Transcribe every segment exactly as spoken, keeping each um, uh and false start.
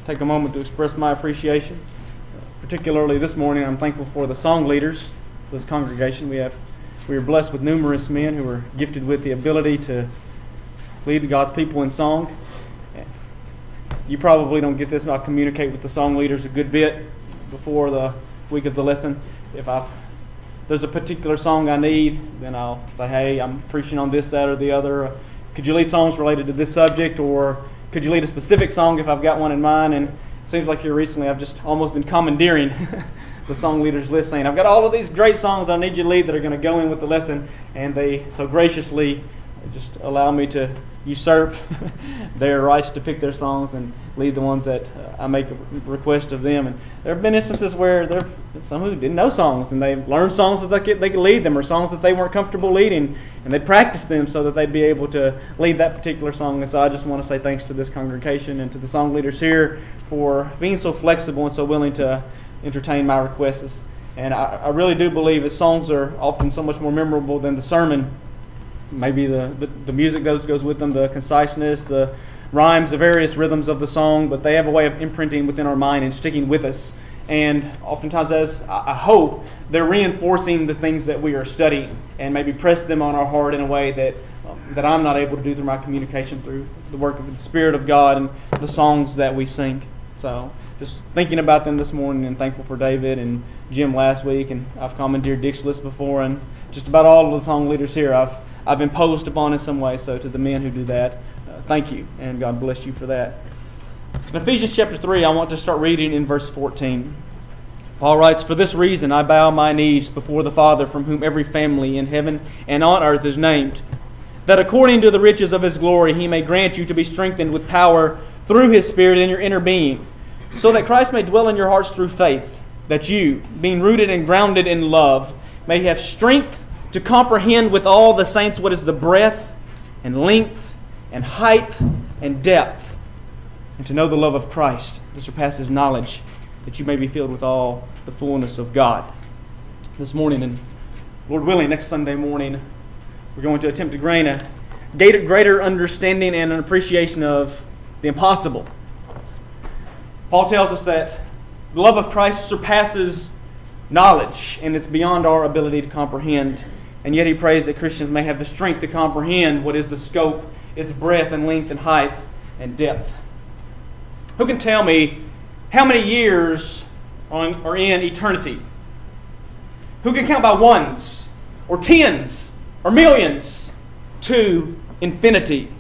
take a moment to express my appreciation. Particularly this morning, I'm thankful for the song leaders of this congregation. We have we are blessed with numerous men who are gifted with the ability to lead God's people in song. You probably don't get this, but I'll communicate with the song leaders a good bit before the week of the lesson. If I there's a particular song I need, then I'll say, hey, I'm preaching on this, that, or the other. Could you lead songs related to this subject, or could you lead a specific song if I've got one in mind? And it seems like here recently I've just almost been commandeering the song leaders list, saying, I've got all of these great songs I need you to lead that are going to go in with the lesson, and they so graciously just allow me to usurp their rights to pick their songs and lead the ones that uh, I make a request of them. And there have been instances where there some who didn't know songs, and they learned songs so that they could, they could lead them, or songs that they weren't comfortable leading, and they practiced them so that they'd be able to lead that particular song. And so I just want to say thanks to this congregation and to the song leaders here for being so flexible and so willing to entertain my requests. And I, I really do believe that songs are often so much more memorable than the sermon. Maybe the, the, the music that goes with them, the conciseness, the rhymes, the various rhythms of the song, but they have a way of imprinting within our mind and sticking with us. And oftentimes, as I hope, they're reinforcing the things that we are studying and maybe press them on our heart in a way that um, that I'm not able to do through my communication, through the work of the Spirit of God and the songs that we sing. So just thinking about them this morning, and thankful for David and Jim last week, and I've commandeered Dick's list before, and just about all of the song leaders here I've I've imposed upon in some way. So to the men who do that, uh, thank you, and God bless you for that. In Ephesians chapter three, I want to start reading in verse fourteen. Paul writes, "For this reason I bow my knees before the Father, from whom every family in heaven and on earth is named, that according to the riches of His glory He may grant you to be strengthened with power through His Spirit in your inner being, so that Christ may dwell in your hearts through faith, that you, being rooted and grounded in love, may have strength to comprehend with all the saints what is the breadth and length and height and depth, and to know the love of Christ that surpasses knowledge, that you may be filled with all the fullness of God." This morning, and Lord willing, next Sunday morning, we're going to attempt to gain a greater understanding and an appreciation of the impossible. Paul tells us that the love of Christ surpasses knowledge, and it's beyond our ability to comprehend. And yet he prays that Christians may have the strength to comprehend what is the scope, its breadth and length and height and depth. Who can tell me how many years are in eternity? Who can count by ones or tens or millions to infinity?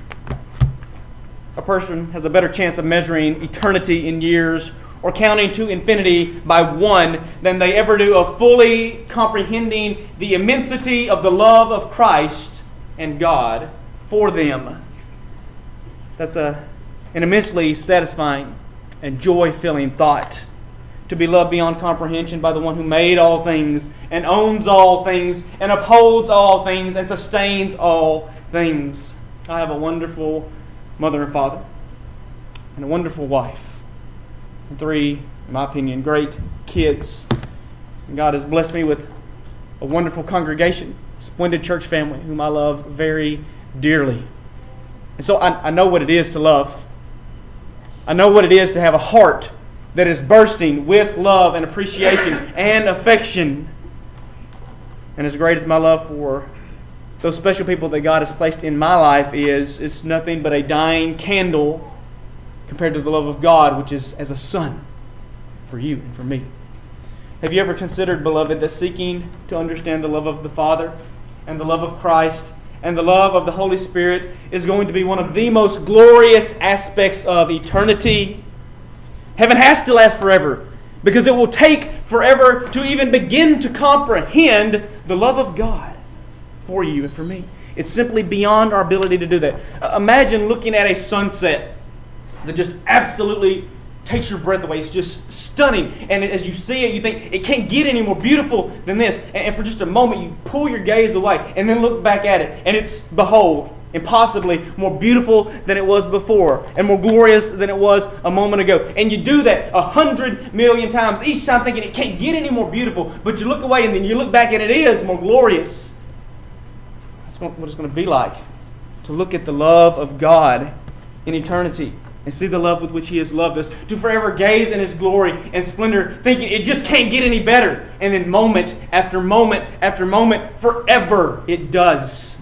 A person has a better chance of measuring eternity in years or counting to infinity by one than they ever do of fully comprehending the immensity of the love of Christ and God for them. That's a, an immensely satisfying and joy-filling thought, to be loved beyond comprehension by the one who made all things and owns all things and upholds all things and sustains all things. I have a wonderful mother and father and a wonderful wife, and three, in my opinion, great kids. And God has blessed me with a wonderful congregation, a splendid church family whom I love very dearly. And so I, I know what it is to love. I know what it is to have a heart that is bursting with love and appreciation and affection. And as great as my love for those special people that God has placed in my life is, it's nothing but a dying candle compared to the love of God, which is as a son for you and for me. Have you ever considered, beloved, that seeking to understand the love of the Father and the love of Christ and the love of the Holy Spirit is going to be one of the most glorious aspects of eternity? Heaven has to last forever, because it will take forever to even begin to comprehend the love of God for you and for me. It's simply beyond our ability to do that. Uh, imagine looking at a sunset that just absolutely takes your breath away. It's just stunning. And as you see it, you think it can't get any more beautiful than this. And for just a moment, you pull your gaze away and then look back at it. And it's, behold, impossibly more beautiful than it was before and more glorious than it was a moment ago. And you do that a hundred million times, each time thinking it can't get any more beautiful. But you look away and then you look back and it is more glorious. That's what it's going to be like to look at the love of God in eternity. and see the love with which He has loved us, to forever gaze in His glory and splendor, thinking it just can't get any better. And then moment after moment after moment, forever it does.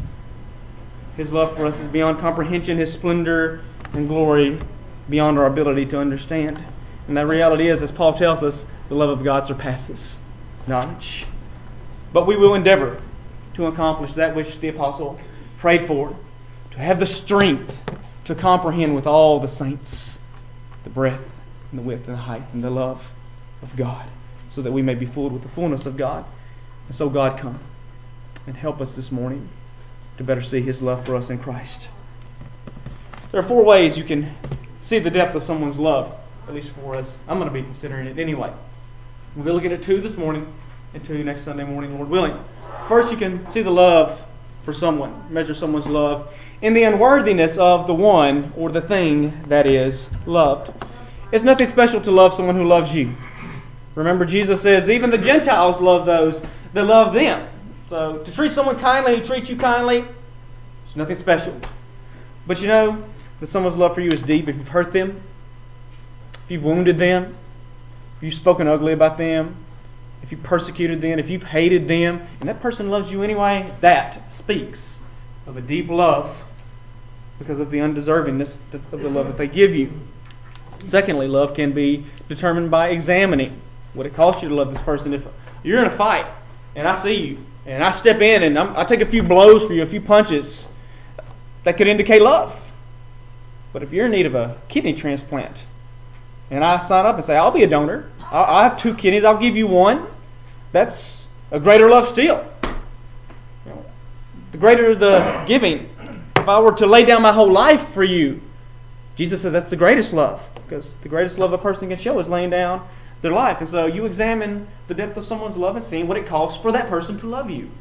His love for us is beyond comprehension, His splendor and glory beyond our ability to understand. And that reality is, as Paul tells us, the love of God surpasses knowledge. But we will endeavor to accomplish that which the apostle prayed for, to have the strength to comprehend with all the saints the breadth and the width and the height and the love of God, so that we may be filled with the fullness of God. And so God, come and help us this morning to better see His love for us in Christ. There are four ways you can see the depth of someone's love, at least for us. I'm going to be considering it anyway. We'll be looking at two this morning and two next Sunday morning, Lord willing. First, you can see the love for someone, measure someone's love in the unworthiness of the one or the thing that is loved. It's nothing special to love someone who loves you. Remember, Jesus says, even the Gentiles love those that love them. So, to treat someone kindly who treats you kindly, it's nothing special. But you know that someone's love for you is deep if you've hurt them, if you've wounded them, if you've spoken ugly about them, if you've persecuted them, if you've hated them, and that person loves you anyway, that speaks of a deep love because of the undeservingness of the love that they give you. Secondly, love can be determined by examining what it costs you to love this person. If you're in a fight and I see you and I step in and I'm, I take a few blows for you, a few punches, that could indicate love. But if you're in need of a kidney transplant and I sign up and say, I'll be a donor, I'll, I have two kidneys, I'll give you one, that's a greater love still. You know, the greater the giving. If I were to lay down my whole life for you, Jesus says that's the greatest love, because the greatest love a person can show is laying down their life. And so you examine the depth of someone's love and seeing what it costs for that person to love you.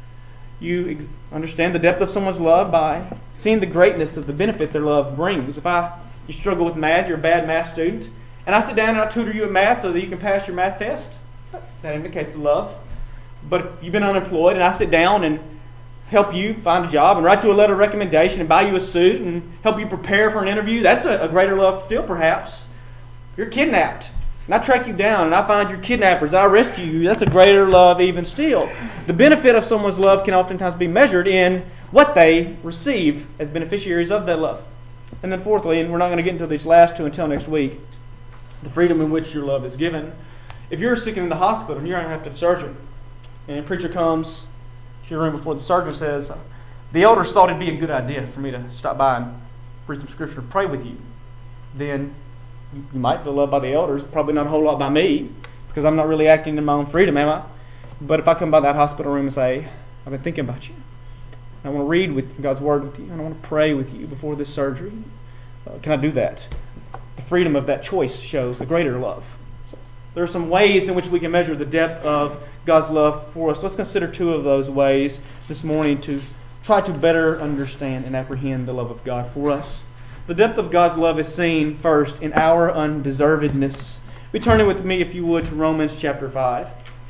You ex- understand the depth of someone's love by seeing the greatness of the benefit their love brings. If I you struggle with math, you're a bad math student, and I sit down and I tutor you at math so that you can pass your math test, that indicates love. But if you've been unemployed and I sit down and help you find a job and write you a letter of recommendation and buy you a suit and help you prepare for an interview, that's a, a greater love still, perhaps. You're kidnapped, and I track you down and I find your kidnappers, I rescue you, that's a greater love even still. The benefit of someone's love can oftentimes be measured in what they receive as beneficiaries of that love. And then fourthly, and we're not going to get into these last two until next week, the freedom in which your love is given. If you're sick and in the hospital and you're going to have to have surgery, and a preacher comes to your room before the surgeon says, the elders thought it'd be a good idea for me to stop by and read some scripture and pray with you, then you might feel loved by the elders, probably not a whole lot by me, because I'm not really acting in my own freedom, am I? But if I come by that hospital room and say, I've been thinking about you, I want to read with God's Word with you, and I want to pray with you before this surgery, uh, can I do that? The freedom of that choice shows a greater love. So there are some ways in which we can measure the depth of God's love for us. Let's consider two of those ways this morning to try to better understand and apprehend the love of God for us. The depth of God's love is seen first in our undeservedness. Be turning with me, if you would, to Romans chapter five.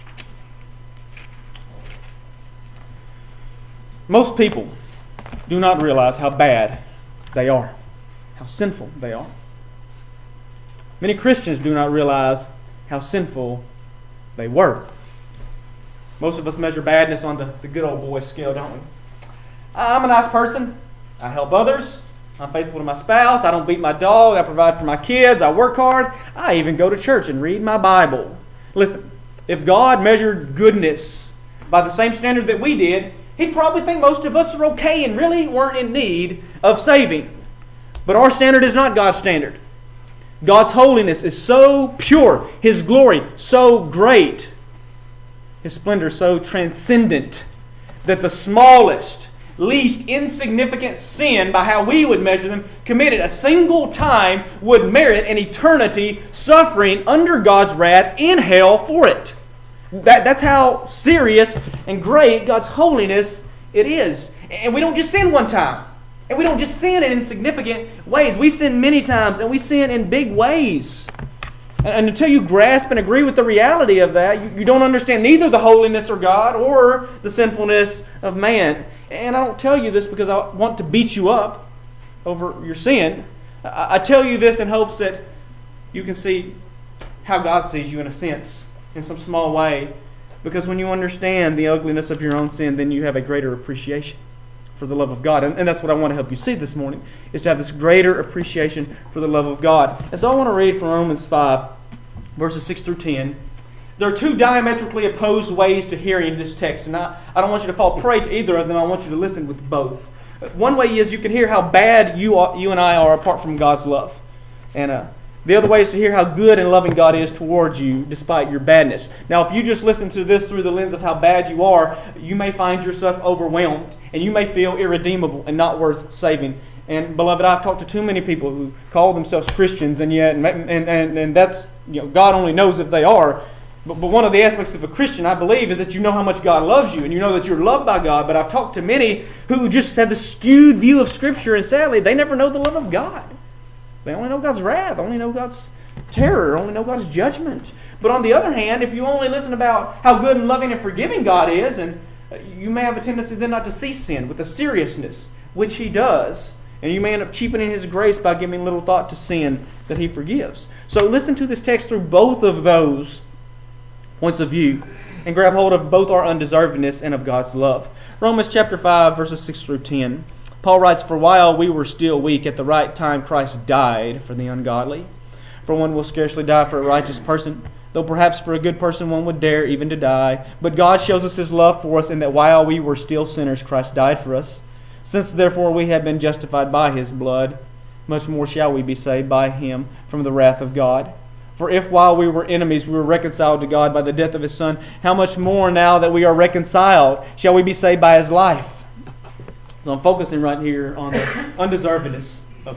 Most people do not realize how bad they are, how sinful they are. Many Christians do not realize how sinful they were. Most of us measure badness on the, the good old boy scale, don't we? I'm a nice person. I help others. I'm faithful to my spouse. I don't beat my dog. I provide for my kids. I work hard. I even go to church and read my Bible. Listen, if God measured goodness by the same standard that we did, He'd probably think most of us are okay and really weren't in need of saving. But our standard is not God's standard. God's holiness is so pure, His glory so great, His splendor so transcendent, that the smallest, least insignificant sin, by how we would measure them, committed a single time would merit an eternity suffering under God's wrath in hell for it. That, that's how serious and great God's holiness it is. And we don't just sin one time. And we don't just sin in insignificant ways. We sin many times, and we sin in big ways. And, and until you grasp and agree with the reality of that, you, you don't understand neither the holiness of God or the sinfulness of man. And I don't tell you this because I want to beat you up over your sin, I, I tell you this in hopes that you can see how God sees you in a sense, in some small way. Because when you understand the ugliness of your own sin, then you have a greater appreciation for the love of God. And, and that's what I want to help you see this morning, is to have this greater appreciation for the love of God. And so I want to read from Romans five, verses six through ten. There are two diametrically opposed ways to hearing this text. And I, I don't want you to fall prey to either of them. I want you to listen with both. One way is you can hear how bad you, are, you and I are apart from God's love. And uh, the other way is to hear how good and loving God is towards you despite your badness. Now, if you just listen to this through the lens of how bad you are, you may find yourself overwhelmed, and you may feel irredeemable and not worth saving. And beloved, I've talked to too many people who call themselves Christians, and yet, and and and, and that's, you know, God only knows if they are. But, but one of the aspects of a Christian, I believe, is that you know how much God loves you, and you know that you're loved by God. But I've talked to many who just have this skewed view of Scripture, and sadly, they never know the love of God. They only know God's wrath, only know God's terror, only know God's judgment. But on the other hand, if you only listen about how good and loving and forgiving God is, and you may have a tendency then not to see sin with the seriousness which He does, and you may end up cheapening His grace by giving little thought to sin that He forgives. So listen to this text through both of those points of view, and grab hold of both our undeservedness and of God's love. Romans chapter five, verses six through ten. Paul writes, "For while we were still weak, at the right time Christ died for the ungodly. For one will scarcely die for a righteous person, though perhaps for a good person one would dare even to die. But God shows us His love for us in that while we were still sinners, Christ died for us. Since therefore we have been justified by His blood, much more shall we be saved by Him from the wrath of God. For if while we were enemies we were reconciled to God by the death of His Son, how much more now that we are reconciled shall we be saved by His life?" So I'm focusing right here on the undeservedness of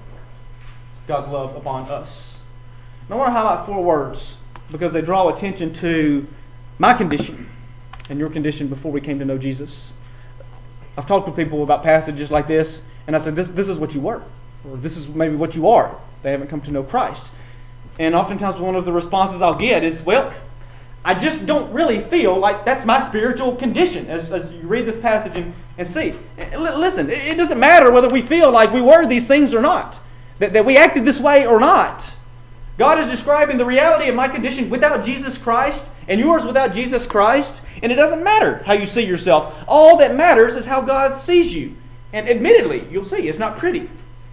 God's love upon us. And I want to highlight four words because they draw attention to my condition and your condition before we came to know Jesus. I've talked to people about passages like this, and I said, this, this is what you were, or this is maybe what you are. They haven't come to know Christ. And oftentimes one of the responses I'll get is, well, I just don't really feel like that's my spiritual condition, as, as you read this passage and, and see. Listen, it doesn't matter whether we feel like we were these things or not, that, that we acted this way or not. God is describing the reality of my condition without Jesus Christ and yours without Jesus Christ, and it doesn't matter how you see yourself. All that matters is how God sees you. And admittedly, you'll see, it's not pretty.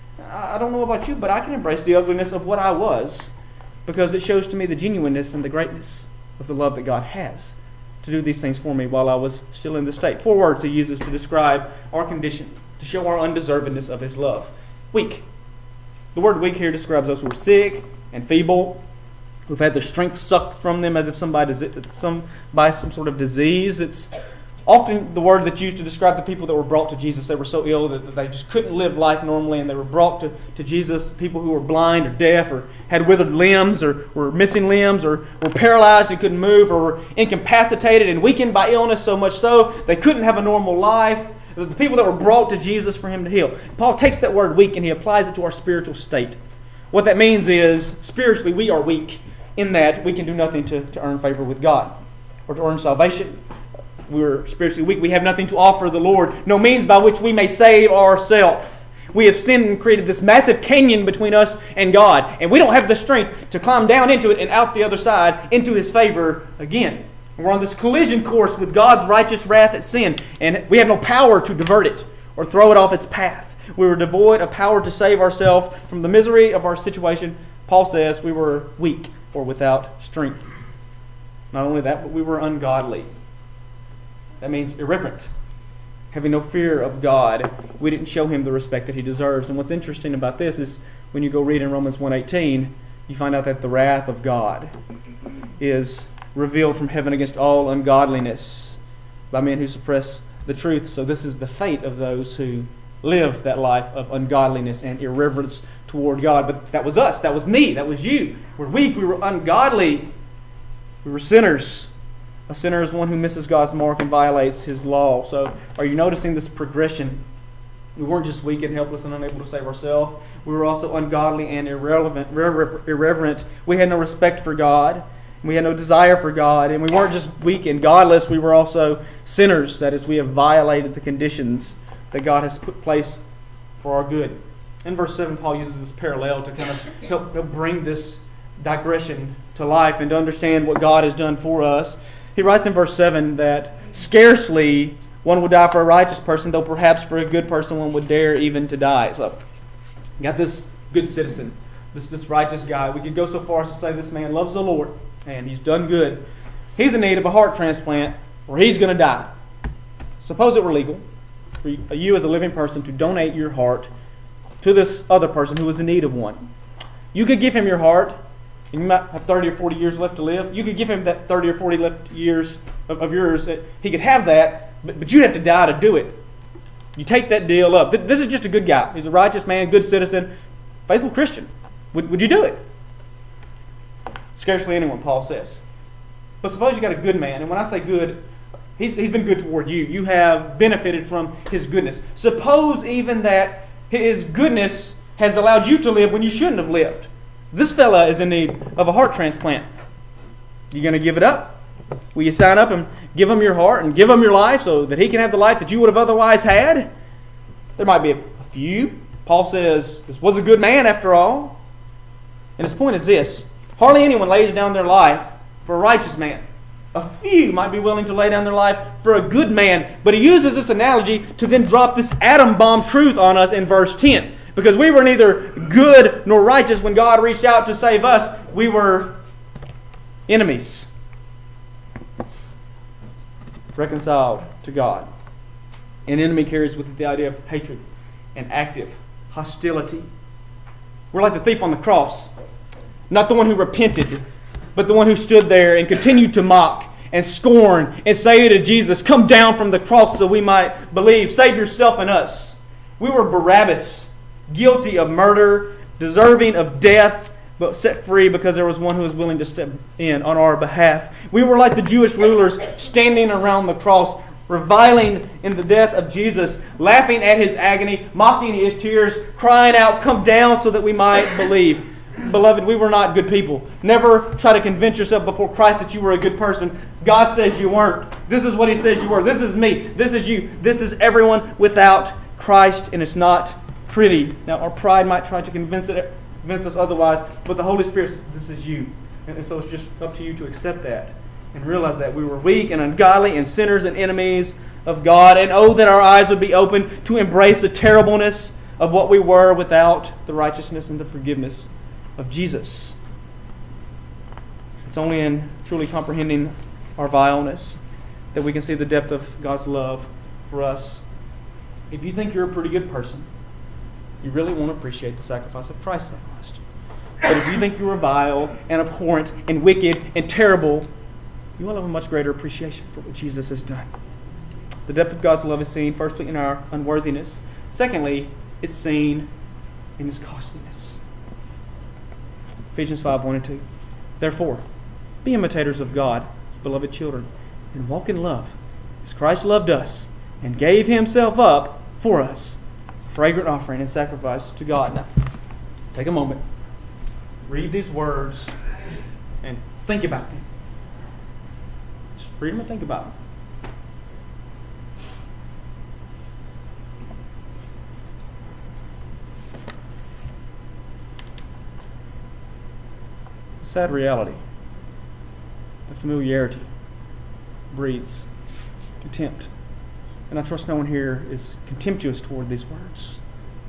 I don't know about you, but I can embrace the ugliness of what I was because it shows to me the genuineness and the greatness of the love that God has to do these things for me while I was still in this state. Four words He uses to describe our condition, to show our undeservedness of His love. Weak. The word weak here describes those who are sick and feeble, who've had their strength sucked from them as if some by, some, by some sort of disease. It's often the word that's used to describe the people that were brought to Jesus. They were so ill that they just couldn't live life normally, and they were brought to, to Jesus. People who were blind or deaf or had withered limbs or were missing limbs or were paralyzed and couldn't move or were incapacitated and weakened by illness so much so they couldn't have a normal life. The people that were brought to Jesus for Him to heal. Paul takes that word weak and he applies it to our spiritual state. What that means is, spiritually, we are weak in that we can do nothing to, to earn favor with God or to earn salvation. We're spiritually weak. We have nothing to offer the Lord. No means by which we may save ourselves. We have sinned and created this massive canyon between us and God. And we don't have the strength to climb down into it and out the other side into His favor again. We're on this collision course with God's righteous wrath at sin. And we have no power to divert it or throw it off its path. We were devoid of power to save ourselves from the misery of our situation. Paul says we were weak or without strength. Not only that, but we were ungodly. That means irreverent. Having no fear of God, we didn't show Him the respect that He deserves. And what's interesting about this is when you go read in Romans one eighteen, you find out that the wrath of God is revealed from heaven against all ungodliness by men who suppress the truth. So this is the fate of those who live that life of ungodliness and irreverence toward God. But that was us. That was me. That was you. We're weak. We were ungodly. We were sinners. A sinner is one who misses God's mark and violates His law. So are you noticing this progression? We weren't just weak and helpless and unable to save ourselves. We were also ungodly and irrelevant, irreverent. We had no respect for God. We had no desire for God. And we weren't just weak and godless. We were also sinners. That is, we have violated the conditions that God has put place for our good. In verse seven, Paul uses this parallel to kind of help, help bring this digression to life and to understand what God has done for us. He writes in verse seven that scarcely one would die for a righteous person, though perhaps for a good person one would dare even to die. So, you got this good citizen, this, this righteous guy. We could go so far as to say this man loves the Lord and he's done good. He's in need of a heart transplant or he's going to die. Suppose it were legal for you as a living person to donate your heart to this other person who is in need of one. You could give him your heart, and you might have thirty or forty years left to live. You could give him that thirty or forty left years of, of yours. He could have that, but, but you'd have to die to do it. You take that deal up. This is just a good guy. He's a righteous man, good citizen, faithful Christian. Would, would you do it? Scarcely anyone, Paul says. But suppose you got a good man, and when I say good, he's, he's been good toward you. You have benefited from his goodness. Suppose even that his goodness has allowed you to live when you shouldn't have lived. This fella is in need of a heart transplant. You going to give it up? Will you sign up and give him your heart and give him your life so that he can have the life that you would have otherwise had? There might be a few. Paul says this was a good man after all. And his point is this. Hardly anyone lays down their life for a righteous man. A few might be willing to lay down their life for a good man. But he uses this analogy to then drop this atom bomb truth on us in verse ten. Because we were neither good nor righteous when God reached out to save us. We were enemies. Reconciled to God. An enemy carries with it the idea of hatred and active hostility. We're like the thief on the cross. Not the one who repented, but the one who stood there and continued to mock and scorn and say to Jesus, "Come down from the cross so we might believe. Save yourself and us." We were Barabbas, guilty of murder, deserving of death, but set free because there was one who was willing to step in on our behalf. We were like the Jewish rulers standing around the cross, reviling in the death of Jesus, laughing at his agony, mocking his tears, crying out, "Come down so that we might believe." Beloved, we were not good people. Never try to convince yourself before Christ that you were a good person. God says you weren't. This is what He says you were. This is me. This is you. This is everyone without Christ, and it's not pretty. Now, our pride might try to convince it, convince us otherwise, but the Holy Spirit says, this is you. And so it's just up to you to accept that and realize that we were weak and ungodly and sinners and enemies of God. And oh, that our eyes would be open to embrace the terribleness of what we were without the righteousness and the forgiveness of Jesus. It's only in truly comprehending our vileness that we can see the depth of God's love for us. If you think you're a pretty good person, you really won't appreciate the sacrifice of Christ that much. But if you think you are vile and abhorrent and wicked and terrible, you will have a much greater appreciation for what Jesus has done. The depth of God's love is seen firstly in our unworthiness. Secondly, it's seen in His costliness. Ephesians five, one and two. Therefore, be imitators of God, His beloved children, and walk in love, as Christ loved us and gave Himself up for us, a fragrant offering and sacrifice to God. Now, take a moment, read these words, and think about them. Just read them and think about them. Sad reality. The familiarity breeds contempt. And I trust no one here is contemptuous toward these words.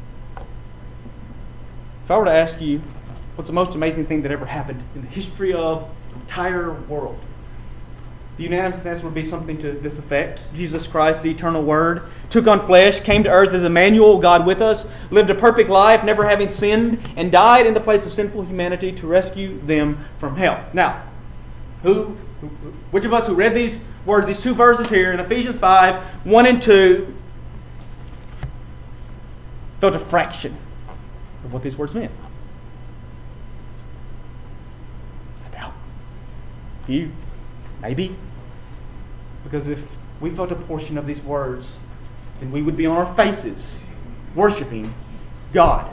If I were to ask you what's the most amazing thing that ever happened in the history of the entire world, the unanimous answer would be something to this effect. Jesus Christ, the eternal Word, took on flesh, came to earth as Emmanuel, God with us, lived a perfect life, never having sinned, and died in the place of sinful humanity to rescue them from hell. Now, who, who which of us who read these words, these two verses here in Ephesians five, one and two, felt a fraction of what these words meant? I doubt. You, maybe. Because if we felt a portion of these words, then we would be on our faces worshiping God.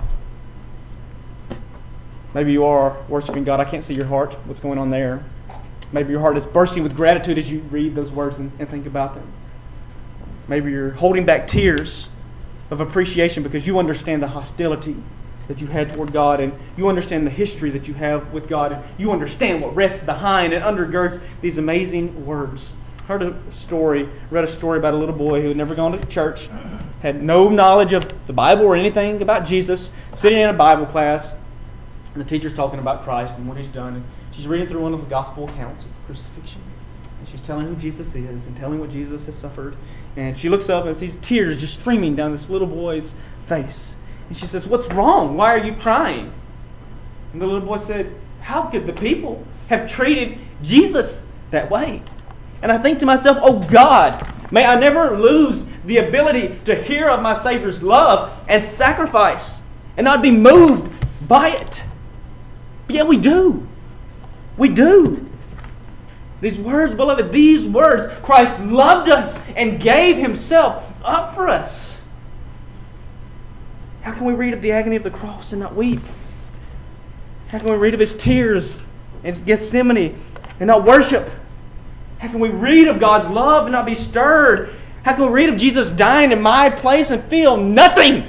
Maybe you are worshiping God. I can't see your heart. What's going on there? Maybe your heart is bursting with gratitude as you read those words and, and think about them. Maybe you're holding back tears of appreciation because you understand the hostility that you had toward God, and you understand the history that you have with God, and you understand what rests behind and undergirds these amazing words. I heard a story, read a story about a little boy who had never gone to church, had no knowledge of the Bible or anything about Jesus, sitting in a Bible class, and the teacher's talking about Christ and what He's done, and she's reading through one of the gospel accounts of crucifixion. And she's telling who Jesus is and telling what Jesus has suffered. And she looks up and sees tears just streaming down this little boy's face. And she says, "What's wrong? Why are you crying?" And the little boy said, "How could the people have treated Jesus that way?" And I think to myself, oh God, may I never lose the ability to hear of my Savior's love and sacrifice and not be moved by it. But yet we do. We do. These words, beloved, these words, Christ loved us and gave Himself up for us. How can we read of the agony of the cross and not weep? How can we read of His tears in Gethsemane and not worship? How can we read of God's love and not be stirred? How can we read of Jesus dying in my place and feel nothing?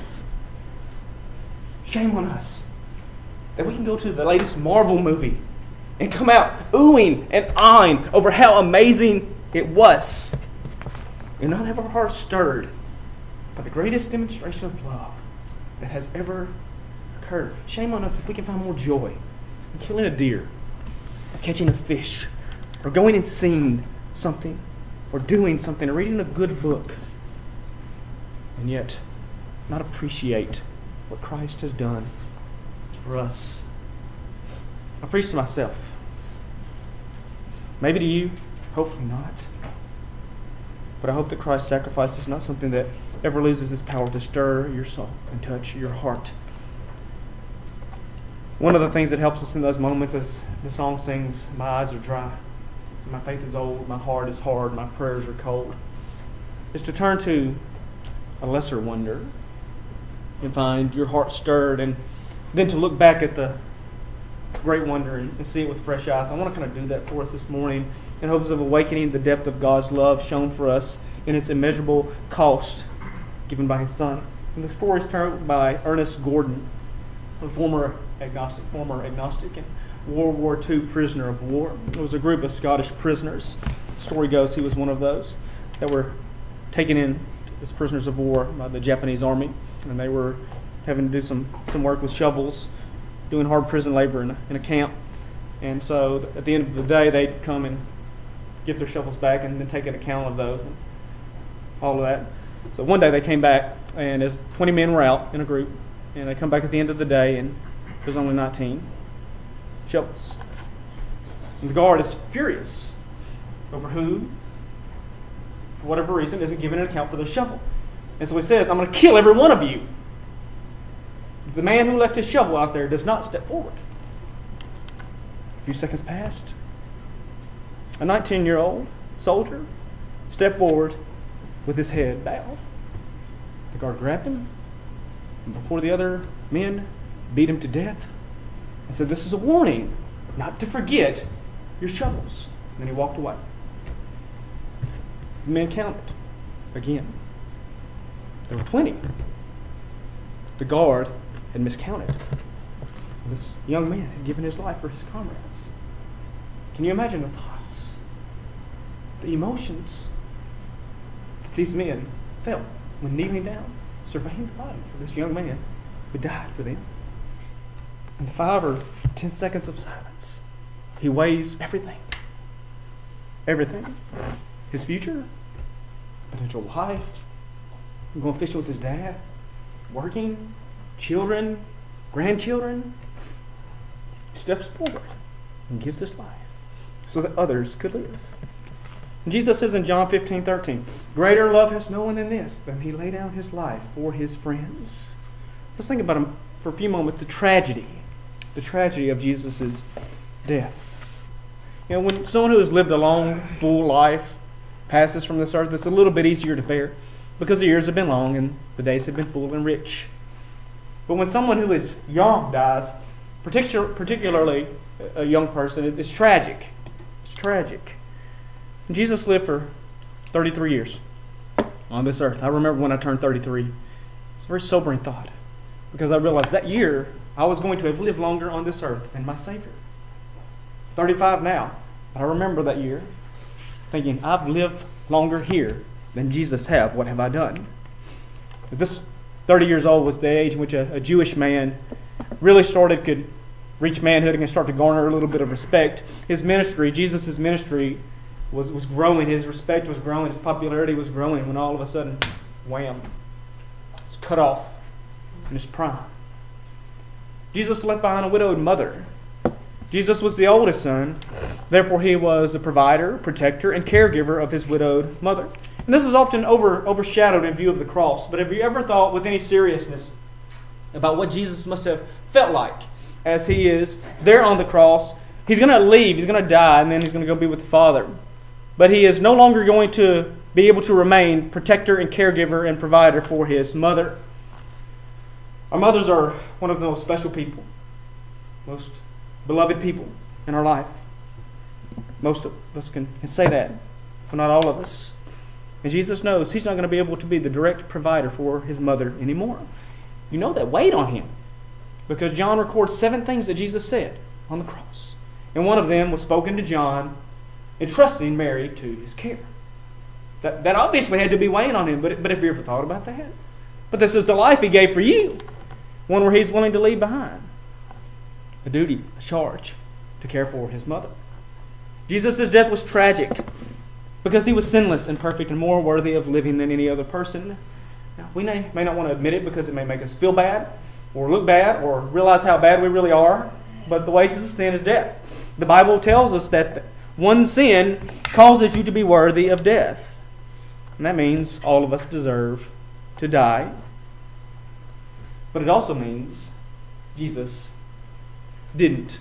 Shame on us that we can go to the latest Marvel movie and come out oohing and ahhing over how amazing it was and not have our hearts stirred by the greatest demonstration of love that has ever occurred. Shame on us if we can find more joy in killing a deer, or catching a fish, or going and seeing something, or doing something, or reading a good book, and yet not appreciate what Christ has done for us. I preach to myself. Maybe to you, hopefully not. But I hope that Christ's sacrifice is not something that ever loses its power to stir your soul and touch your heart. One of the things that helps us in those moments is the song sings, "My eyes are dry, my faith is old, my heart is hard, my prayers are cold," is to turn to a lesser wonder and find your heart stirred, and then to look back at the great wonder and, and see it with fresh eyes. I want to kind of do that for us this morning in hopes of awakening the depth of God's love shown for us in its immeasurable cost given by His Son. And the story is told by Ernest Gordon, a former agnostic, former agnostic and World War Two prisoner of war. It was a group of Scottish prisoners. The story goes he was one of those that were taken in as prisoners of war by the Japanese army, and they were having to do some, some work with shovels, doing hard prison labor in a, in a camp. And so at the end of the day, they'd come and get their shovels back and then take an account of those and all of that. So one day they came back, and as twenty men were out in a group, and they come back at the end of the day, and there's only nineteen shovels. And the guard is furious over who, for whatever reason, isn't giving an account for their shovel. And so he says, "I'm going to kill every one of you. The man who left his shovel out there does not step forward." A few seconds passed. A nineteen-year-old soldier stepped forward with his head bowed. The guard grabbed him, and before the other men beat him to death, and said, "This is a warning not to forget your shovels." And then he walked away. The men counted again. There were plenty. The guard had miscounted. This young man had given his life for his comrades. Can you imagine the thoughts, the emotions that these men felt when kneeling down, surveying the body of this young man who died for them? In five or ten seconds of silence, he weighs everything. Everything. His future, potential life, going fishing with his dad, working, children, grandchildren. He steps forward and gives his life so that others could live. And Jesus says in John fifteen thirteen, "Greater love has no one than this, than He laid down His life for His friends." Let's think about him for a few moments, the tragedy, the tragedy of Jesus' death. You know, when someone who has lived a long, full life passes from this earth, it's a little bit easier to bear because the years have been long and the days have been full and rich. But when someone who is young dies, particular, particularly a young person, it's tragic. It's tragic. And Jesus lived for thirty-three years on this earth. I remember when I turned thirty-three. It's a very sobering thought, because I realized that year I was going to have lived longer on this earth than my Savior. thirty-five now, but I remember that year thinking, I've lived longer here than Jesus have. What have I done? But this thirty years old was the age in which a, a Jewish man really started, could reach manhood and start to garner a little bit of respect. His ministry, Jesus' ministry, was, was growing. His respect was growing. His popularity was growing when all of a sudden, wham, it's cut off in his prime. Jesus left behind a widowed mother. Jesus was the oldest son. Therefore, he was the provider, protector, and caregiver of his widowed mother. And this is often over, overshadowed in view of the cross. But have you ever thought with any seriousness about what Jesus must have felt like as he is there on the cross? He's going to leave, he's going to die, and then he's going to go be with the Father. But he is no longer going to be able to remain protector and caregiver and provider for his mother. Our mothers are one of the most special people, most beloved people in our life. Most of us can, can say that, but not all of us. And Jesus knows he's not going to be able to be the direct provider for his mother anymore. You know that weighed on him, because John records seven things that Jesus said on the cross. And one of them was spoken to John, entrusting Mary to his care. That, that obviously had to be weighing on him, but, but have you ever thought about that? But this is the life he gave for you, one where he's willing to leave behind a duty, a charge to care for his mother. Jesus' death was tragic because he was sinless and perfect and more worthy of living than any other person. Now, we may, may not want to admit it because it may make us feel bad or look bad or realize how bad we really are, but the wages of sin is death. The Bible tells us that one sin causes you to be worthy of death. And that means all of us deserve to die. But it also means Jesus didn't.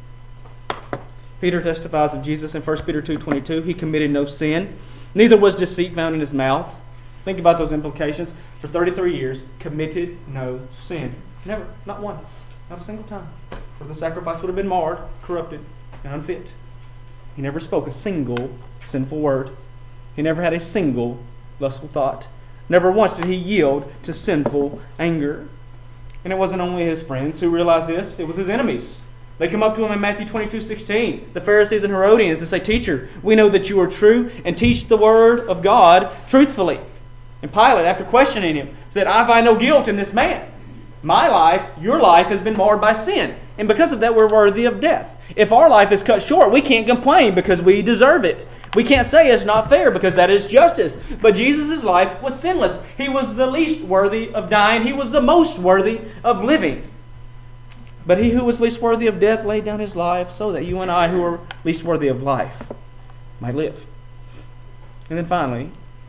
Peter testifies of Jesus in First Peter two twenty-two. He committed no sin, neither was deceit found in his mouth. Think about those implications. For thirty-three years, committed no sin. Never, not one, not a single time. For the sacrifice would have been marred, corrupted, and unfit. He never spoke a single sinful word. He never had a single lustful thought. Never once did he yield to sinful anger. And it wasn't only his friends who realized this, it was his enemies. They come up to him in Matthew twenty-two sixteen, the Pharisees and Herodians, and say, Teacher, we know that you are true and teach the word of God truthfully. And Pilate, after questioning him, said, I find no guilt in this man. My life, your life, has been marred by sin. And because of that, we're worthy of death. If our life is cut short, we can't complain because we deserve it. We can't say it's not fair because that is justice. But Jesus' life was sinless. He was the least worthy of dying. He was the most worthy of living. But he who was least worthy of death laid down his life so that you and I, who are least worthy of life, might live. And then finally,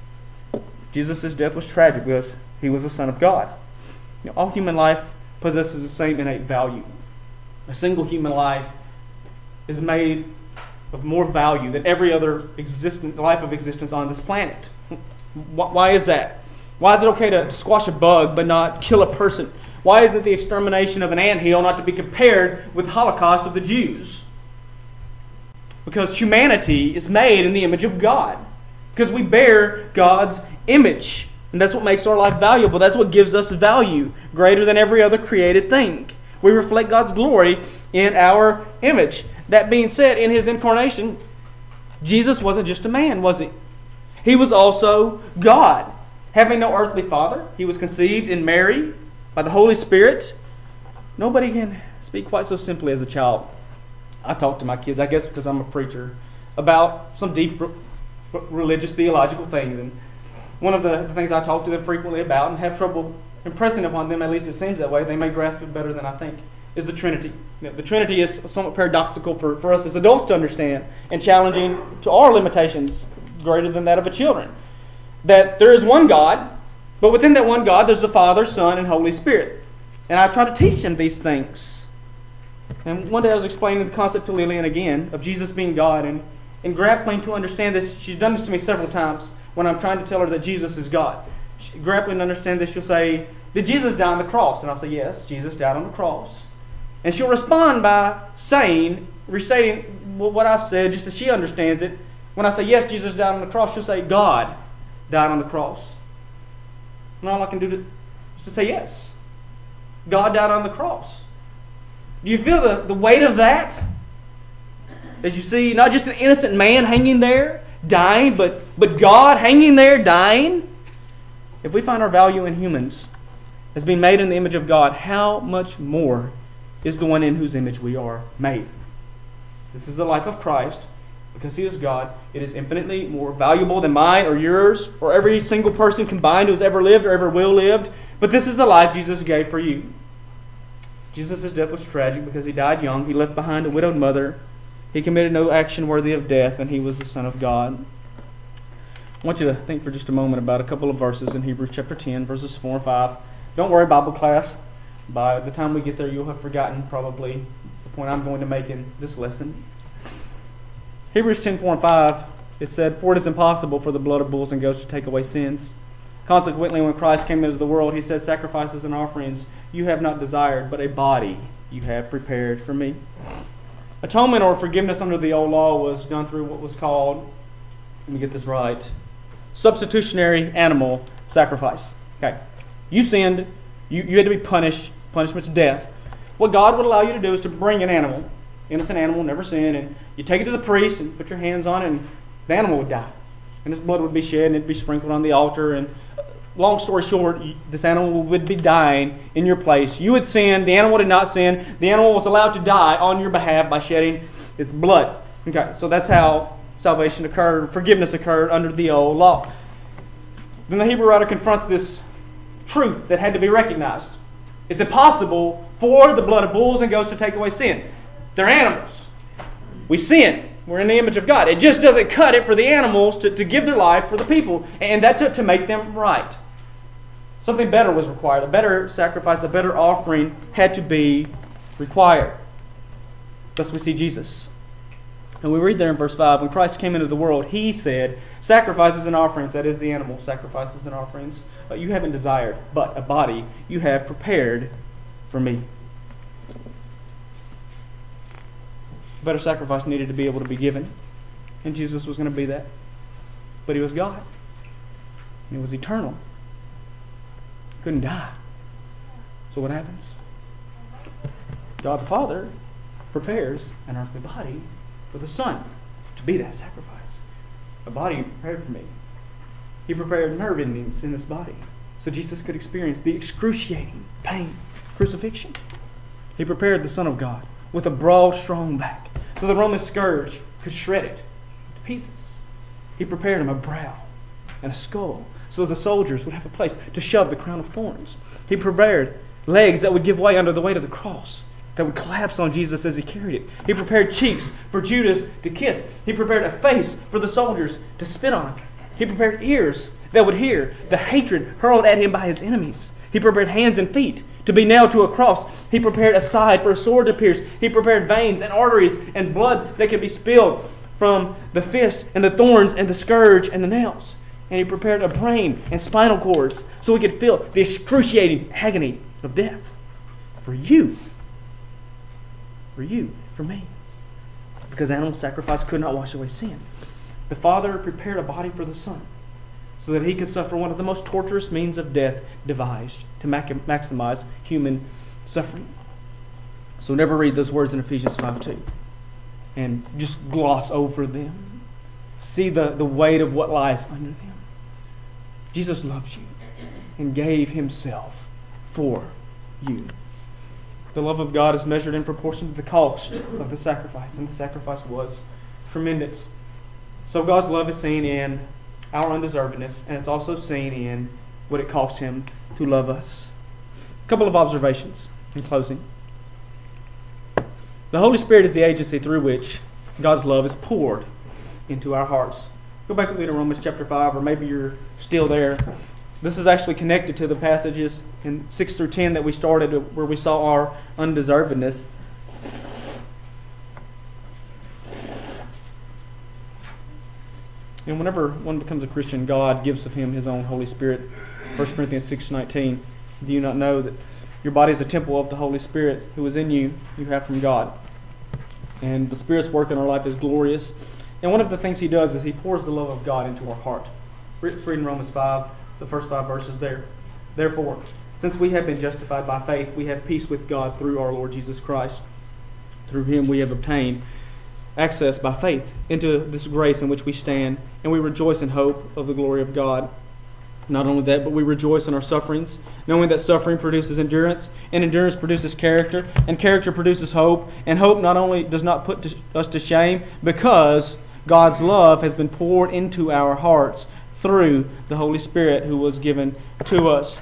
Jesus' death was tragic because he was the Son of God. You know, all human life possesses the same innate value. A single human life is made of more value than every other existent life of existence on this planet. Why is that? Why is it okay to squash a bug but not kill a person? Why isn't the extermination of an anthill not to be compared with the Holocaust of the Jews? Because humanity is made in the image of God. Because we bear God's image. And that's what makes our life valuable. That's what gives us value greater than every other created thing. We reflect God's glory in our image. That being said, in His incarnation, Jesus wasn't just a man, was He? He was also God. Having no earthly father, He was conceived in Mary by the Holy Spirit. Nobody can speak quite so simply as a child. I talk to my kids, I guess because I'm a preacher, about some deep religious, theological things. And one of the things I talk to them frequently about and have trouble impressing upon them, at least it seems that way, they may grasp it better than I think, is the Trinity. You know, the Trinity is somewhat paradoxical for, for us as adults to understand and challenging to our limitations greater than that of a children. That there is one God, but within that one God there's the Father, Son, and Holy Spirit. And I try to teach them these things. And one day I was explaining the concept to Lillian again of Jesus being God, and, and grappling to understand this. She's done this to me several times when I'm trying to tell her that Jesus is God. She, grappling to understand this, she'll say, did Jesus die on the cross? And I'll say, yes, Jesus died on the cross. And she'll respond by saying, restating what I've said just as she understands it. When I say, yes, Jesus died on the cross, she'll say, God died on the cross. And all I can do to To say yes. God died on the cross. Do you feel the, the weight of that? As you see, not just an innocent man hanging there, dying, but, but God hanging there, dying. If we find our value in humans as being made in the image of God, how much more is the one in whose image we are made? This is the life of Christ. Because He is God, it is infinitely more valuable than mine or yours or every single person combined who has ever lived or ever will lived. But this is the life Jesus gave for you. Jesus' death was tragic because He died young. He left behind a widowed mother. He committed no action worthy of death, and He was the Son of God. I want you to think for just a moment about a couple of verses in Hebrews chapter ten, verses four and five. Don't worry, Bible class. By the time we get there, you'll have forgotten probably the point I'm going to make in this lesson. Hebrews ten, four and five, it said, "For it is impossible for the blood of bulls and goats to take away sins. Consequently, when Christ came into the world, He said, 'Sacrifices and offerings you have not desired, but a body you have prepared for me.'" Atonement or forgiveness under the old law was done through what was called, let me get this right, substitutionary animal sacrifice. Okay, you sinned, you, you had to be punished, punishment's death. What God would allow you to do is to bring an animal, innocent animal, never sinned, and you take it to the priest and put your hands on it, and the animal would die. And its blood would be shed, and it'd be sprinkled on the altar. And long story short, this animal would be dying in your place. You had sinned, the animal did not sin. The animal was allowed to die on your behalf by shedding its blood. Okay, so that's how salvation occurred, forgiveness occurred under the old law. Then the Hebrew writer confronts this truth that had to be recognized. It's impossible for the blood of bulls and goats to take away sin. They're animals. We sin. We're in the image of God. It just doesn't cut it for the animals to, to give their life for the people. And that took to make them right. Something better was required. A better sacrifice, a better offering had to be required. Thus we see Jesus. And we read there in verse five, when Christ came into the world, He said, "Sacrifices and offerings," that is the animal, sacrifices and offerings, "but you haven't desired, but a body you have prepared for me." A better sacrifice needed to be able to be given. And Jesus was going to be that. But He was God. And He was eternal. He couldn't die. So what happens? God the Father prepares an earthly body for the Son to be that sacrifice. A body prepared for me. He prepared nerve endings in this body so Jesus could experience the excruciating pain of crucifixion. He prepared the Son of God with a broad, strong back, so the Roman scourge could shred it to pieces. He prepared him a brow and a skull, so the soldiers would have a place to shove the crown of thorns. He prepared legs that would give way under the weight of the cross, that would collapse on Jesus as He carried it. He prepared cheeks for Judas to kiss. He prepared a face for the soldiers to spit on. He prepared ears that would hear the hatred hurled at Him by His enemies. He prepared hands and feet to be nailed to a cross. He prepared a side for a sword to pierce. He prepared veins and arteries and blood that could be spilled from the fist and the thorns and the scourge and the nails. And He prepared a brain and spinal cords so we could feel the excruciating agony of death. For you. For you. For me. Because animal sacrifice could not wash away sin. The Father prepared a body for the Son, so that He could suffer one of the most torturous means of death devised to maximize human suffering. So never read those words in Ephesians five two and just gloss over them. See the, the weight of what lies under them. Jesus loves you and gave Himself for you. The love of God is measured in proportion to the cost of the sacrifice, and the sacrifice was tremendous. So God's love is seen in our undeservedness, and it's also seen in what it cost Him to love us. A couple of observations in closing. The Holy Spirit is the agency through which God's love is poured into our hearts. Go back with me to Romans chapter five, or maybe you're still there. This is actually connected to the passages in six through ten that we started, where we saw our undeservedness. And whenever one becomes a Christian, God gives of him His own Holy Spirit. First Corinthians six nineteen. Do you not know that your body is a temple of the Holy Spirit who is in you, you have from God? And the Spirit's work in our life is glorious. And one of the things He does is He pours the love of God into our heart. Let's read in Romans five, the first five verses there. Therefore, Since we have been justified by faith, we have peace with God through our Lord Jesus Christ. Through him we have obtained access by faith into this grace in which we stand, and we rejoice in hope of the glory of God. Not only that, but we rejoice in our sufferings, knowing that suffering produces endurance, and endurance produces character, and character produces hope, and hope not only does not put to, us to shame, because God's love has been poured into our hearts through the Holy Spirit who was given to us.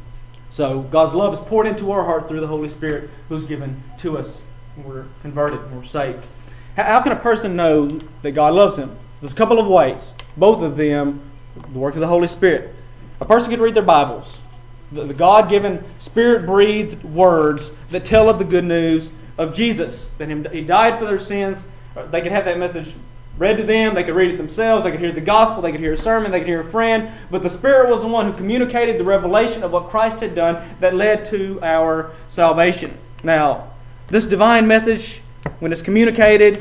So God's love is poured into our heart through the Holy Spirit who's given to us. We're converted and we're saved. How can a person know that God loves him? There's a couple of ways. Both of them, the work of the Holy Spirit. A person can read their Bibles, the, the God-given, Spirit-breathed words that tell of the good news of Jesus, that He died for their sins. They could have that message read to them. They could read it themselves. They could hear the gospel. They could hear a sermon. They could hear a friend. But the Spirit was the one who communicated the revelation of what Christ had done that led to our salvation. Now, this divine message, when it's communicated,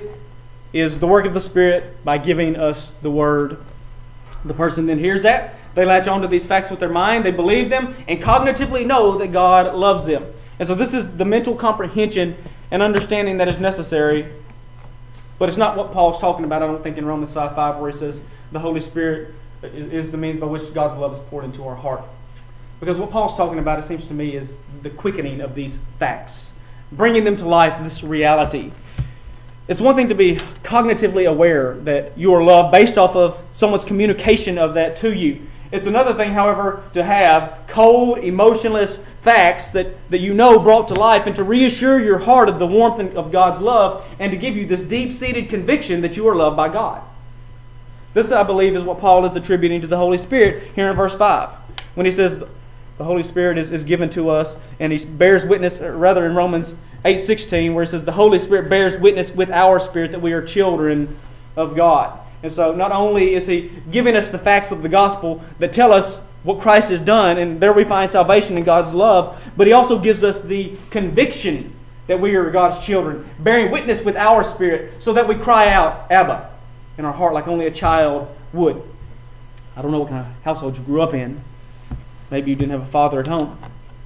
is the work of the Spirit by giving us the Word. The person then hears that. They latch onto these facts with their mind. They believe them and cognitively know that God loves them. And so this is the mental comprehension and understanding that is necessary. But it's not what Paul's talking about, I don't think, in Romans five five, where he says the Holy Spirit is, is the means by which God's love is poured into our heart. Because what Paul's talking about, it seems to me, is the quickening of these facts, bringing them to life, this reality. It's one thing to be cognitively aware that you are loved based off of someone's communication of that to you. It's another thing, however, to have cold, emotionless facts that, that you know brought to life and to reassure your heart of the warmth of God's love and to give you this deep-seated conviction that you are loved by God. This, I believe, is what Paul is attributing to the Holy Spirit here in verse five. When he says the Holy Spirit is, is given to us and he bears witness, or rather in Romans eight sixteen, where it says the Holy Spirit bears witness with our spirit that we are children of God. And so not only is He giving us the facts of the gospel that tell us what Christ has done, and there we find salvation in God's love, but He also gives us the conviction that we are God's children, bearing witness with our spirit, so that we cry out, Abba, in our heart like only a child would. I don't know what kind of household you grew up in. Maybe you didn't have a father at home.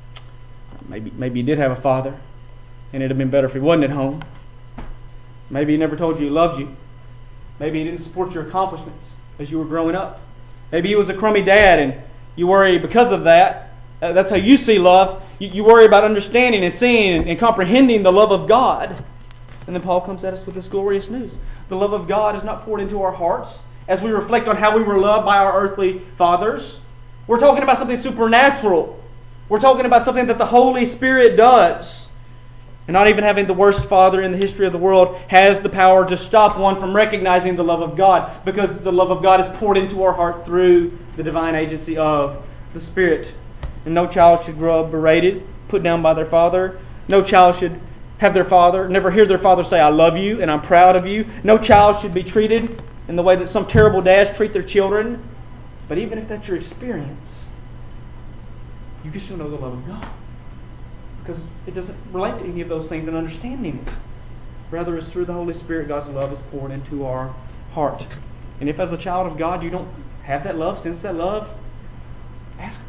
Maybe, maybe you did have a father, and it'd have been better if he wasn't at home. Maybe he never told you he loved you. Maybe he didn't support your accomplishments as you were growing up. Maybe he was a crummy dad and you worry because of that. Uh, that's how you see love. You, you worry about understanding and seeing and, and comprehending the love of God. And then Paul comes at us with this glorious news. The love of God is not poured into our hearts as we reflect on how we were loved by our earthly fathers. We're talking about something supernatural. We're talking about something that the Holy Spirit does. And not even having the worst father in the history of the world has the power to stop one from recognizing the love of God, because the love of God is poured into our heart through the divine agency of the Spirit. And no child should grow up berated, put down by their father. No child should have their father, never hear their father say, I love you and I'm proud of you. No child should be treated in the way that some terrible dads treat their children. But even if that's your experience, you can still know the love of God. Because it doesn't relate to any of those things and understanding it. Rather, it's through the Holy Spirit God's love is poured into our heart. And if as a child of God you don't have that love, sense that love, ask for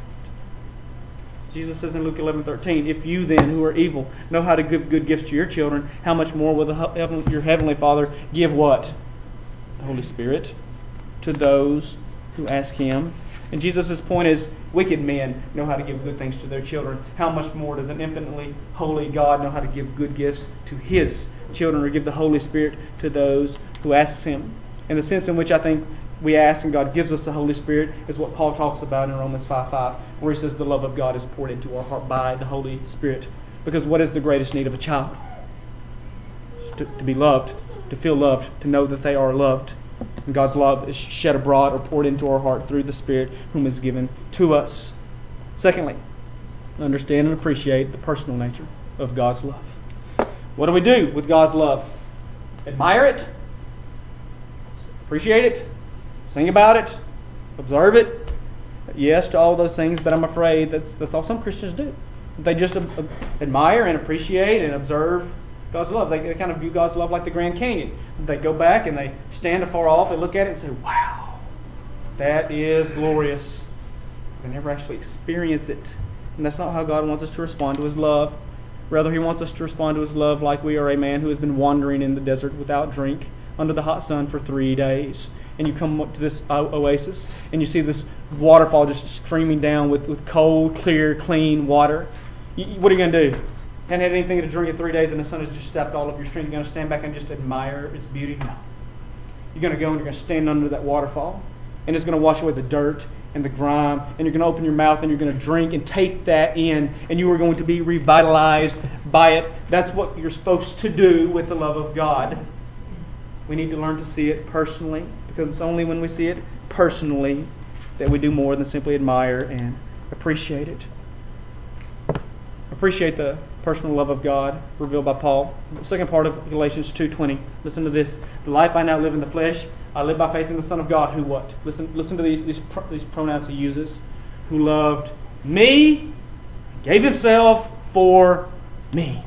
it. Jesus says in Luke eleven thirteen, if you then who are evil know how to give good gifts to your children, how much more will the, your heavenly Father give what? The Holy Spirit to those who ask Him. And Jesus' point is, wicked men know how to give good things to their children. How much more does an infinitely holy God know how to give good gifts to His children, or give the Holy Spirit to those who ask Him? And the sense in which I think we ask and God gives us the Holy Spirit is what Paul talks about in Romans five five, where he says the love of God is poured into our heart by the Holy Spirit. Because what is the greatest need of a child? To, to be loved, to feel loved, to know that they are loved. And God's love is shed abroad or poured into our heart through the Spirit whom is given to us. Secondly, understand and appreciate the personal nature of God's love. What do we do with God's love? Admire it, appreciate it, sing about it, observe it. Yes to all those things, but I'm afraid that's that's all some Christians do. They just admire and appreciate and observe God's love. They, they kind of view God's love like the Grand Canyon. They go back and they stand afar off and look at it and say, wow, that is glorious. They never actually experience it And that's not how God wants us to respond to His love. Rather, He wants us to respond to His love like we are a man who has been wandering in the desert without drink under the hot sun for three days. And you come up to this oasis and you see this waterfall just streaming down with, with cold, clear, clean water. You, what are you going to do? Haven't had anything to drink in three days and the sun has just sapped all of your strength. You're going to stand back and just admire its beauty? No. You're going to go and you're going to stand under that waterfall, and it's going to wash away the dirt and the grime, and you're going to open your mouth and you're going to drink and take that in, and you are going to be revitalized by it. That's what you're supposed to do with the love of God. We need to learn to see it personally, because it's only when we see it personally that we do more than simply admire and appreciate it. Appreciate the personal love of God revealed by Paul. The second part of Galatians two twenty. Listen to this. The life I now live in the flesh, I live by faith in the Son of God, who what? Listen listen to these, these, these pronouns he uses. Who loved me, gave himself for me.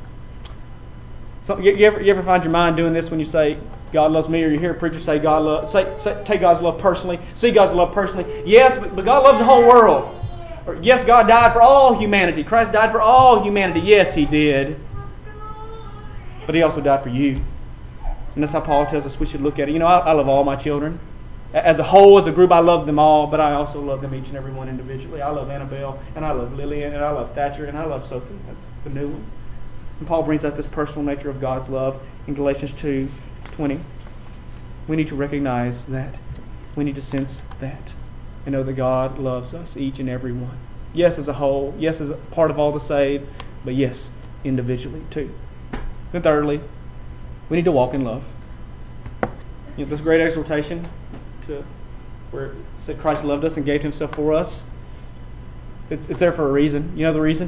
So, you, you, ever, you ever find your mind doing this when you say, God loves me, or you hear a preacher say, God love, say, say, take God's love personally, see God's love personally. Yes, but, but God loves the whole world. Or, yes, God died for all humanity. Christ died for all humanity. Yes, He did. But He also died for you. And that's how Paul tells us we should look at it. You know, I, I love all my children. As a whole, as a group, I love them all, but I also love them each and every one individually. I love Annabelle, and I love Lillian, and I love Thatcher, and I love Sophie. That's the new one. And Paul brings out this personal nature of God's love in Galatians two twenty. We need to recognize that. We need to sense that. And know that God loves us, each and every one. Yes, as a whole. Yes, as a part of all the saved. But yes, individually too. Then thirdly, we need to walk in love. You know, this great exhortation to where it said Christ loved us and gave Himself for us. It's, it's there for a reason. You know the reason?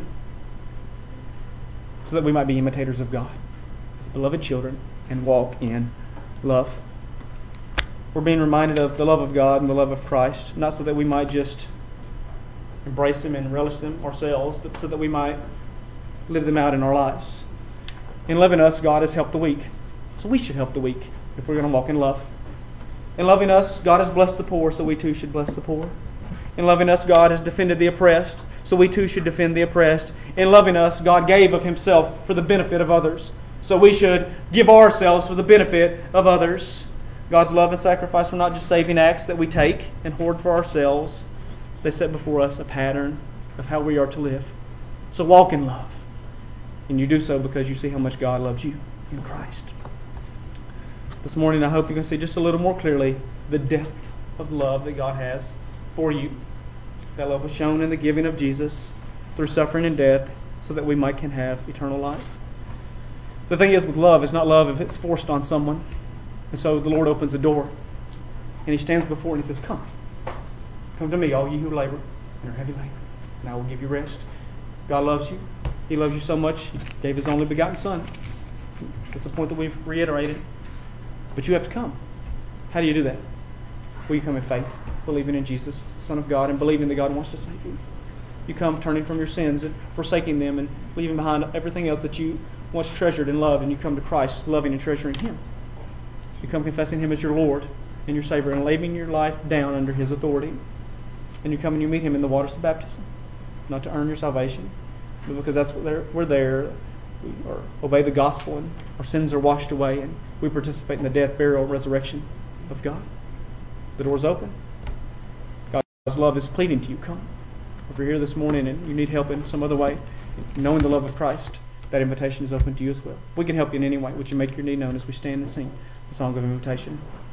So that we might be imitators of God as beloved children and walk in love. We're being reminded of the love of God and the love of Christ, not so that we might just embrace them and relish them ourselves, but so that we might live them out in our lives. In loving us, God has helped the weak. So we should help the weak if we're going to walk in love. In loving us, God has blessed the poor, so we too should bless the poor. In loving us, God has defended the oppressed, so we too should defend the oppressed. In loving us, God gave of Himself for the benefit of others, so we should give ourselves for the benefit of others. God's love and sacrifice were not just saving acts that we take and hoard for ourselves. They set before us a pattern of how we are to live. So walk in love. And you do so because you see how much God loves you in Christ. This morning I hope you can see just a little more clearly the depth of love that God has for you. That love was shown in the giving of Jesus through suffering and death so that we might can have eternal life. The thing is with love, it's not love if it's forced on someone. And so the Lord opens the door and He stands before it and He says, Come. Come to me, all you who labor and are heavy laden, and I will give you rest. God loves you. He loves you so much, He gave His only begotten Son. That's the point that we've reiterated. But you have to come. How do you do that? Well, you come in faith, believing in Jesus, the Son of God, and believing that God wants to save you. You come turning from your sins and forsaking them and leaving behind everything else that you once treasured and loved, and you come to Christ, loving and treasuring Him. You come confessing Him as your Lord and your Savior and laying your life down under His authority. And you come and you meet Him in the waters of baptism. Not to earn your salvation, but because that's what they're, we're there. We are, obey the gospel and our sins are washed away and we participate in the death, burial, resurrection of God. The door's open. God's love is pleading to you. Come. If you're here this morning and you need help in some other way, knowing the love of Christ, that invitation is open to you as well. We can help you in any way. Would you make your need known as we stand and sing the song of invitation?